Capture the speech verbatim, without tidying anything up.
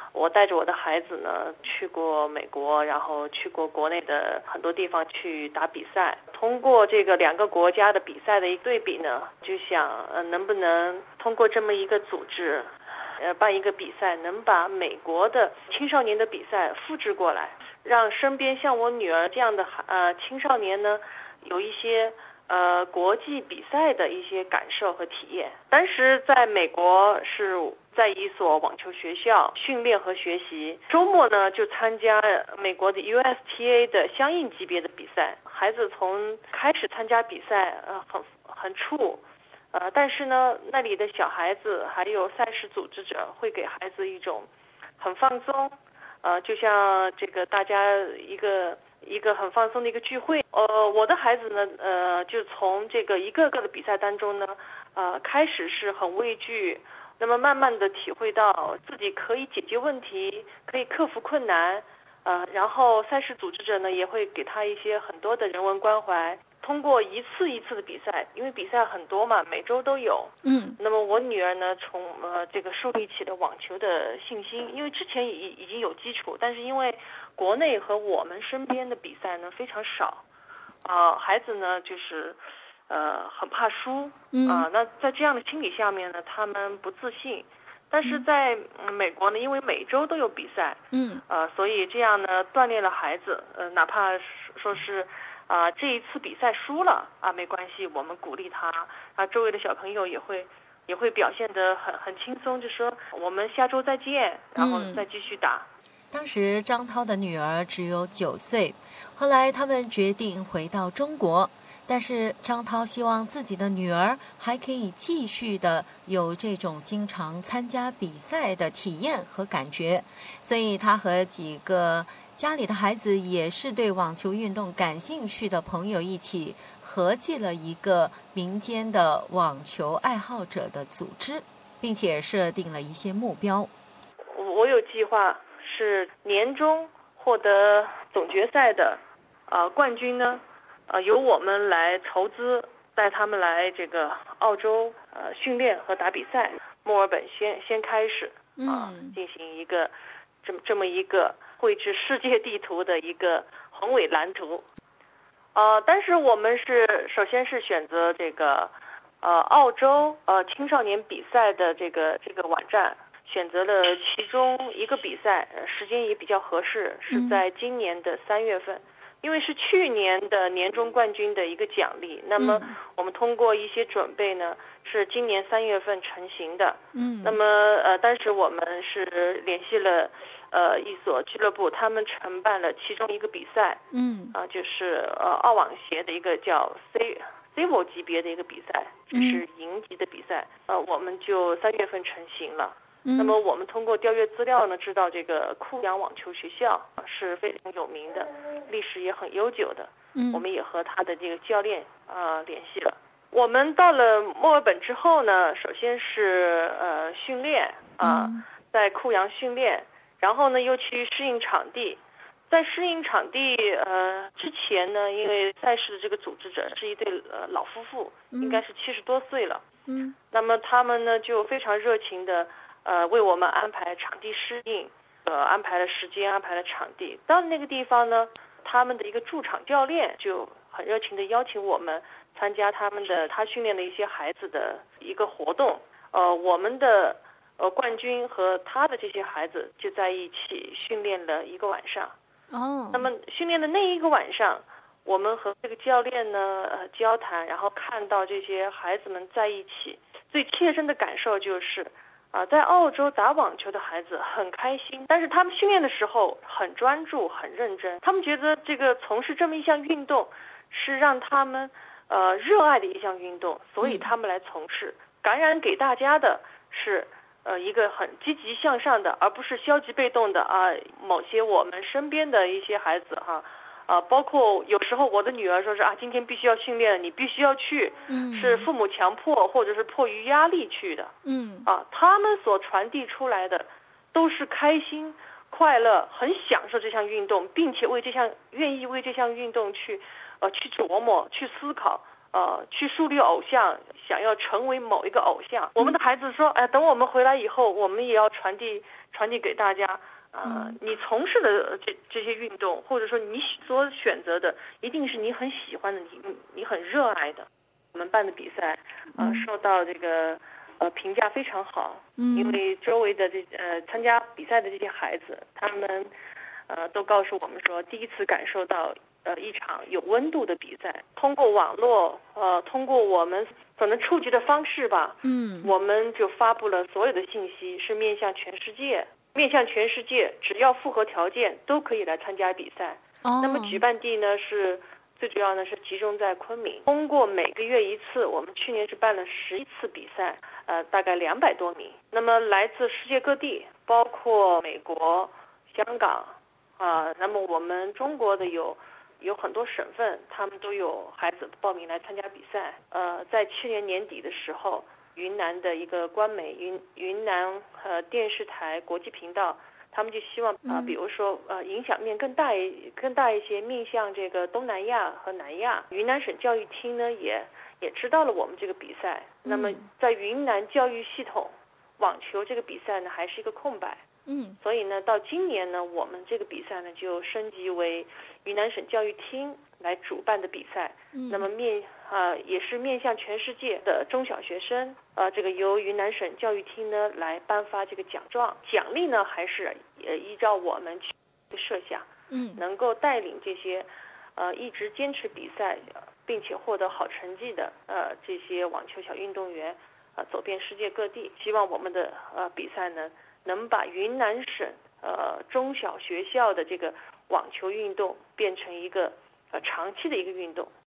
我带着我的孩子呢去过美国，然后去过国内的很多地方去打比赛。通过这个两个国家的比赛的一对比呢，就想呃能不能通过这么一个组织，呃办一个比赛，能把美国的青少年的比赛复制过来，让身边像我女儿这样的呃青少年呢有一些呃国际比赛的一些感受和体验。当时在美国是在一所网球学校训练和学习，周末呢就参加美国的 U S T A 的相应级别的比赛。孩子从开始参加比赛呃很很怵，呃但是呢那里的小孩子还有赛事组织者会给孩子一种很放松，呃就像这个大家一个一个很放松的一个聚会。呃我的孩子呢呃就从这个一个个的比赛当中呢呃开始是很畏惧，那么慢慢的体会到自己可以解决问题，可以克服困难，呃，然后赛事组织者呢也会给他一些很多的人文关怀。通过一次一次的比赛，因为比赛很多嘛，每周都有， 嗯， 那么我女儿呢从呃这个树立起了网球的信心，因为之前已已经有基础，但是因为国内和我们身边的比赛呢非常少，啊、呃，孩子呢就是呃很怕输，啊、 嗯呃，那在这样的心理下面呢，他们不自信。但是在美国呢，因为每周都有比赛， 嗯， 呃，所以这样呢锻炼了孩子，呃，哪怕说是啊、呃、这一次比赛输了啊没关系，我们鼓励他，啊周围的小朋友也会也会表现得很很轻松，就说我们下周再见，然后再继续打。 嗯，当时张涛的女儿只有九岁，后来他们决定回到中国。但是张涛希望自己的女儿还可以继续的有这种经常参加比赛的体验和感觉，所以他和几个家里的孩子也是对网球运动感兴趣的朋友一起合计了一个民间的网球爱好者的组织，并且设定了一些目标。 我有计划是年终获得总决赛的呃冠军呢呃，由我们来筹资，带他们来这个澳洲呃训练和打比赛。墨尔本先先开始啊、呃，进行一个这么这么一个绘制世界地图的一个宏伟蓝图。呃，但是我们是首先是选择这个呃澳洲呃青少年比赛的这个这个网站，选择了其中一个比赛，时间也比较合适，是在今年的三月份。因为是去年的年终冠军的一个奖励，那么我们通过一些准备呢，是今年三月份成型的。 嗯， 那么呃，当时我们是联系了呃一所俱乐部，他们承办了其中一个比赛。 嗯， 啊、呃，就是呃澳网协的一个叫 C C V O 级别的一个比赛，这是营级的比赛。呃，我们就三月份成型了。那么我们通过调阅资料呢，知道这个库扬网球学校是非常有名的，历史也很悠久的。 嗯， 我们也和他的这个教练啊、呃、联系了。我们到了墨尔本之后呢，首先是呃训练啊、呃，在库扬训练，然后呢又去适应场地。在适应场地呃之前呢，因为赛事的这个组织者是一对呃老夫妇，应该是七十多岁了。 嗯， 那么他们呢就非常热情的。呃，为我们安排场地适应，呃，安排了时间，安排了场地。到那个地方呢，他们的一个驻场教练就很热情的邀请我们参加他们的他训练的一些孩子的一个活动。呃，我们的呃冠军和他的这些孩子就在一起训练了一个晚上。 哦， 那么训练的那一个晚上，我们和这个教练呢呃交谈，然后看到这些孩子们在一起，最切身的感受就是。啊，在澳洲打网球的孩子很开心，但是他们训练的时候很专注、很认真。他们觉得这个从事这么一项运动是让他们呃热爱的一项运动，所以他们来从事。感染给大家的是呃一个很积极向上的，而不是消极被动的啊。某些我们身边的一些孩子哈。啊，包括有时候我的女儿说是啊，今天必须要训练，你必须要去， 嗯， 是父母强迫或者是迫于压力去的， 嗯， 啊，他们所传递出来的都是开心、快乐，很享受这项运动，并且为这项愿意为这项运动去，呃，去琢磨、去思考， 呃去树立偶像，想要成为某一个偶像。我们的孩子说，哎，等我们回来以后，我们也要传递传递给大家。呃， 嗯你从事的这这些运动，或者说你所选择的，一定是你很喜欢的，你你很热爱的。我们办的比赛，呃，受到这个呃评价非常好， 嗯， 因为周围的这呃参加比赛的这些孩子，他们呃都告诉我们说，第一次感受到呃一场有温度的比赛。通过网络，呃，通过我们所能触及的方式吧， 嗯， 我们就发布了所有的信息，是面向全世界。面向全世界，只要符合条件都可以来参加比赛。 哦， 那么举办地呢是最主要呢是集中在昆明。通过每个月一次，我们去年是办了十一次比赛，呃，大概两百多名。那么来自世界各地，包括美国、香港，啊、呃，那么我们中国的有有很多省份，他们都有孩子报名来参加比赛。呃，在去年年底的时候。云南的一个官媒云云南呃电视台国际频道，他们就希望啊、呃，比如说呃影响面更大一更大一些，面向这个东南亚和南亚。云南省教育厅呢也也知道了我们这个比赛，那么在云南教育系统，网球这个比赛呢还是一个空白。 嗯， 所以呢，到今年呢，我们这个比赛呢就升级为云南省教育厅来主办的比赛。嗯，那么面啊、呃、也是面向全世界的中小学生，呃，这个由云南省教育厅呢来颁发这个奖状，奖励呢还是呃依照我们去设想， 嗯， 能够带领这些呃一直坚持比赛并且获得好成绩的呃这些网球小运动员，呃走遍世界各地。希望我们的呃比赛呢。能把云南省呃中小学校的这个网球运动变成一个呃长期的一个运动。